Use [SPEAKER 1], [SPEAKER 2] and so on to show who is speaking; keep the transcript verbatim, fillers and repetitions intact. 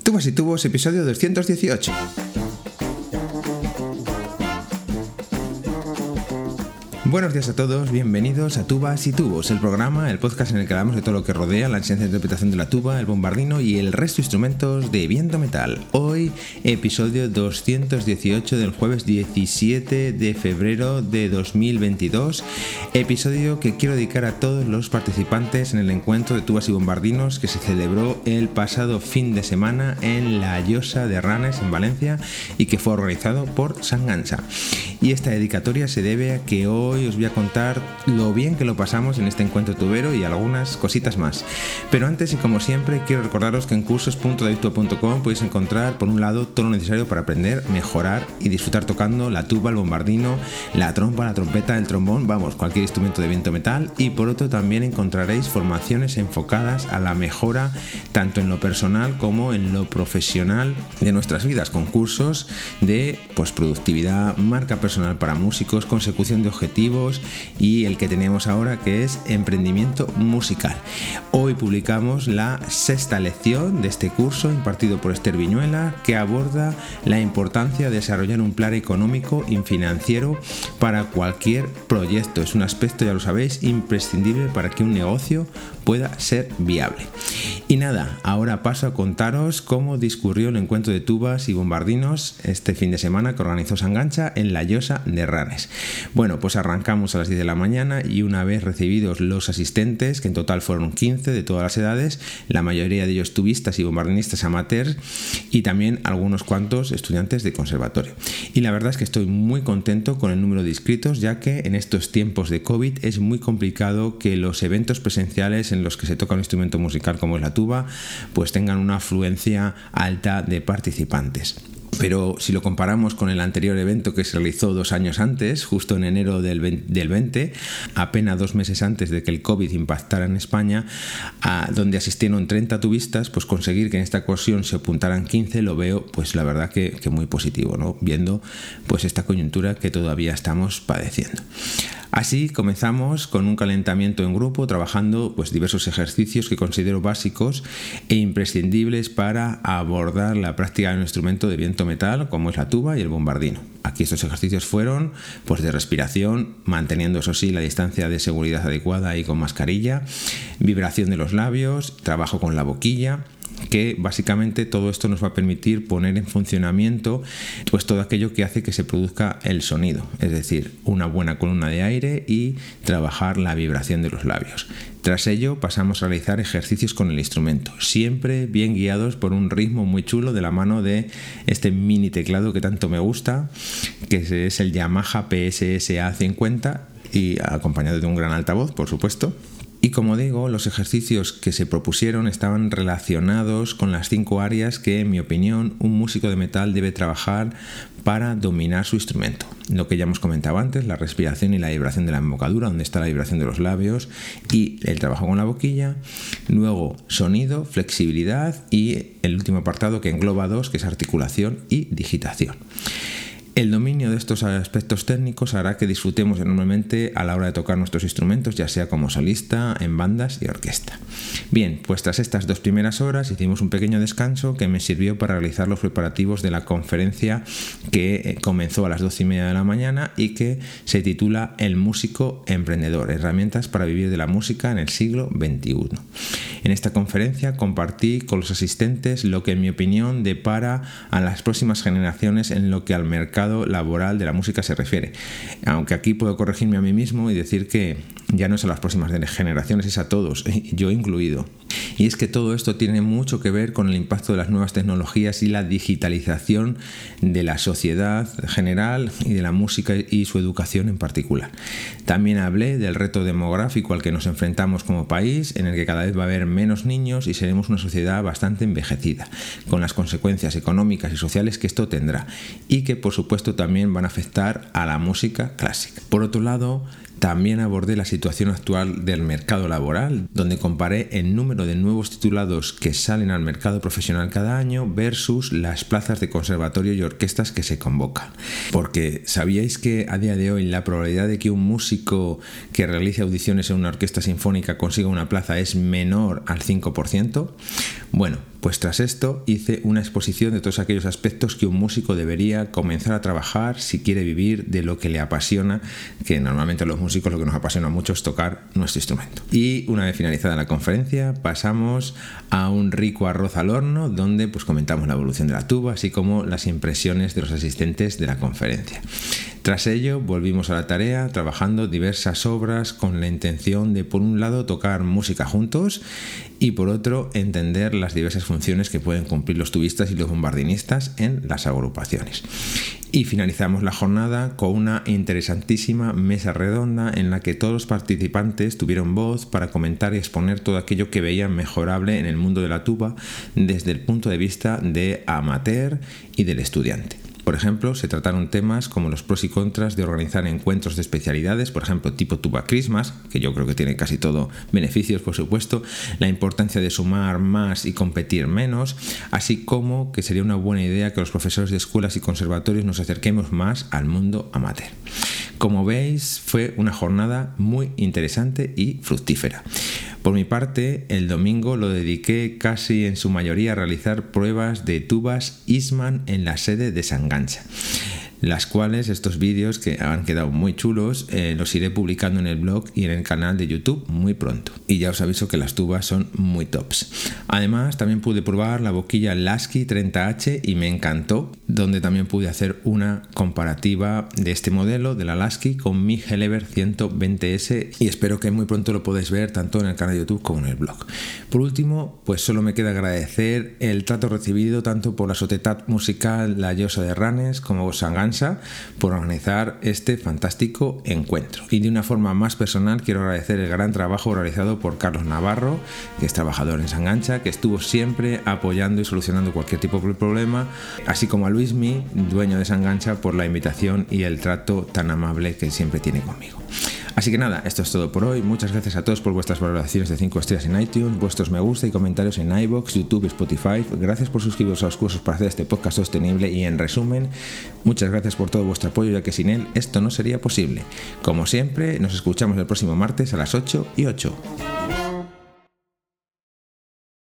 [SPEAKER 1] Tubas y Tubos, episodio doscientos dieciocho. Buenos días a todos, bienvenidos a Tubas y Tubos, el programa, el podcast en el que hablamos de todo lo que rodea la enseñanza de interpretación de la tuba, el bombardino y el resto de instrumentos de viento metal. Hoy, episodio doscientos dieciocho del jueves diecisiete de febrero de dos mil veintidós, episodio que quiero dedicar a todos los participantes en el encuentro de tubas y bombardinos que se celebró el pasado fin de semana en la Llosa de Ranes, en Valencia, y que fue organizado por Sangancha. Y esta dedicatoria se debe a que hoy os voy a contar lo bien que lo pasamos en este encuentro tubero y algunas cositas más. Pero antes, y como siempre, quiero recordaros que en cursos punto david tuba punto com podéis encontrar, por un lado, todo lo necesario para aprender, mejorar y disfrutar tocando la tuba, el bombardino, la trompa, la trompeta, el trombón, vamos, cualquier instrumento de viento metal. Y por otro, también encontraréis formaciones enfocadas a la mejora tanto en lo personal como en lo profesional de nuestras vidas, con cursos de pues, productividad, marca personal para músicos, consecución de objetivos y el que tenemos ahora, que es emprendimiento musical. Hoy publicamos la sexta lección de este curso impartido por Esther Viñuela, que aborda la importancia de desarrollar un plan económico y financiero para cualquier proyecto. Es un aspecto, ya lo sabéis, imprescindible para que un negocio pueda ser viable. Y nada, ahora paso a contaros cómo discurrió el encuentro de tubas y bombardinos este fin de semana que organizó Sangancha en la Llosa de Ranes. Bueno, pues arrancamos a las diez de la mañana y una vez recibidos los asistentes, que en total fueron quince de todas las edades, la mayoría de ellos tubistas y bombardinistas amateurs y también algunos cuantos estudiantes de conservatorio. Y la verdad es que estoy muy contento con el número de inscritos, ya que en estos tiempos de COVID es muy complicado que los eventos presenciales en los que se toca un instrumento musical como es la tuba, pues tengan una afluencia alta de participantes. Pero si lo comparamos con el anterior evento que se realizó dos años antes, justo en enero del veinte, apenas dos meses antes de que el COVID impactara en España, a donde asistieron treinta tubistas, pues conseguir que en esta ocasión se apuntaran quince lo veo, pues la verdad que, que muy positivo, ¿no? Viendo pues esta coyuntura que todavía estamos padeciendo. Así comenzamos con un calentamiento en grupo, trabajando pues diversos ejercicios que considero básicos e imprescindibles para abordar la práctica de un instrumento de viento metal como es la tuba y el bombardino. Aquí estos ejercicios fueron pues de respiración, manteniendo eso sí la distancia de seguridad adecuada y con mascarilla, vibración de los labios, trabajo con la boquilla, que básicamente todo esto nos va a permitir poner en funcionamiento pues todo aquello que hace que se produzca el sonido, es decir, una buena columna de aire y trabajar la vibración de los labios. Tras ello pasamos a realizar ejercicios con el instrumento, siempre bien guiados por un ritmo muy chulo de la mano de este mini teclado que tanto me gusta, que es el Yamaha P S S A cincuenta y acompañado de un gran altavoz, por supuesto. Y como digo, los ejercicios que se propusieron estaban relacionados con las cinco áreas que, en mi opinión, un músico de metal debe trabajar para dominar su instrumento. Lo que ya hemos comentado antes, la respiración y la vibración de la embocadura, donde está la vibración de los labios, y el trabajo con la boquilla. Luego, sonido, flexibilidad y el último apartado que engloba dos, que es articulación y digitación. El dominio de estos aspectos técnicos hará que disfrutemos enormemente a la hora de tocar nuestros instrumentos, ya sea como solista, en bandas y orquesta. Bien, pues tras estas dos primeras horas hicimos un pequeño descanso que me sirvió para realizar los preparativos de la conferencia que comenzó a las doce y media de la mañana y que se titula El músico emprendedor, herramientas para vivir de la música en el siglo veintiuno. En esta conferencia compartí con los asistentes lo que en mi opinión depara a las próximas generaciones en lo que al mercado laboral de la música se refiere, aunque aquí puedo corregirme a mí mismo y decir que ya no es a las próximas generaciones, es a todos, yo incluido. Y es que todo esto tiene mucho que ver con el impacto de las nuevas tecnologías y la digitalización de la sociedad general y de la música y su educación en particular. También hablé del reto demográfico al que nos enfrentamos como país, en el que cada vez va a haber menos niños y seremos una sociedad bastante envejecida, con las consecuencias económicas y sociales que esto tendrá y que por supuesto también van a afectar a la música clásica. Por otro lado, También abordé la situación actual del mercado laboral, donde comparé el número de nuevos titulados que salen al mercado profesional cada año versus las plazas de conservatorio y orquestas que se convocan. Porque ¿sabíais que a día de hoy la probabilidad de que un músico que realice audiciones en una orquesta sinfónica consiga una plaza es menor al cinco por ciento? Bueno, pues tras esto hice una exposición de todos aquellos aspectos que un músico debería comenzar a trabajar si quiere vivir de lo que le apasiona, que normalmente a los músicos lo que nos apasiona mucho es tocar nuestro instrumento. Y una vez finalizada la conferencia pasamos a un rico arroz al horno donde pues comentamos la evolución de la tuba, así como las impresiones de los asistentes de la conferencia. Tras ello volvimos a la tarea trabajando diversas obras con la intención de por un lado tocar música juntos y por otro entender las diversas funciones que pueden cumplir los tubistas y los bombardinistas en las agrupaciones. Y finalizamos la jornada con una interesantísima mesa redonda en la que todos los participantes tuvieron voz para comentar y exponer todo aquello que veían mejorable en el mundo de la tuba desde el punto de vista de amateur y del estudiante. Por ejemplo, se trataron temas como los pros y contras de organizar encuentros de especialidades, por ejemplo, tipo Tuba Christmas, que yo creo que tiene casi todo beneficios, por supuesto, la importancia de sumar más y competir menos, así como que sería una buena idea que los profesores de escuelas y conservatorios nos acerquemos más al mundo amateur. Como veis, fue una jornada muy interesante y fructífera. Por mi parte, el domingo lo dediqué casi en su mayoría a realizar pruebas de tubas Eastman en la sede de Sangancha, las cuales estos vídeos que han quedado muy chulos eh, los iré publicando en el blog y en el canal de YouTube muy pronto. Y ya os aviso que las tubas son muy tops. Además, también pude probar la boquilla Lasky treinta hache y me encantó, donde también pude hacer una comparativa de este modelo de la Lasky con mi Helleberg ciento veinte ese y espero que muy pronto lo podáis ver tanto en el canal de YouTube como en el blog. Por último, pues solo me queda agradecer el trato recibido tanto por la Societat Musical La Llosa de Ranes como por Sangancha por organizar este fantástico encuentro. Y de una forma más personal quiero agradecer el gran trabajo realizado por Carlos Navarro, que es trabajador en Sangancha, que estuvo siempre apoyando y solucionando cualquier tipo de problema, así como a Luismi, dueño de Sangancha, por la invitación y el trato tan amable que siempre tiene conmigo. Así que nada, esto es todo por hoy. Muchas gracias a todos por vuestras valoraciones de cinco estrellas en iTunes, vuestros me gusta y comentarios en iVoox, YouTube y Spotify. Gracias por suscribiros a los cursos para hacer este podcast sostenible y, en resumen, muchas gracias por todo vuestro apoyo, ya que sin él esto no sería posible. Como siempre, nos escuchamos el próximo martes a las ocho y ocho.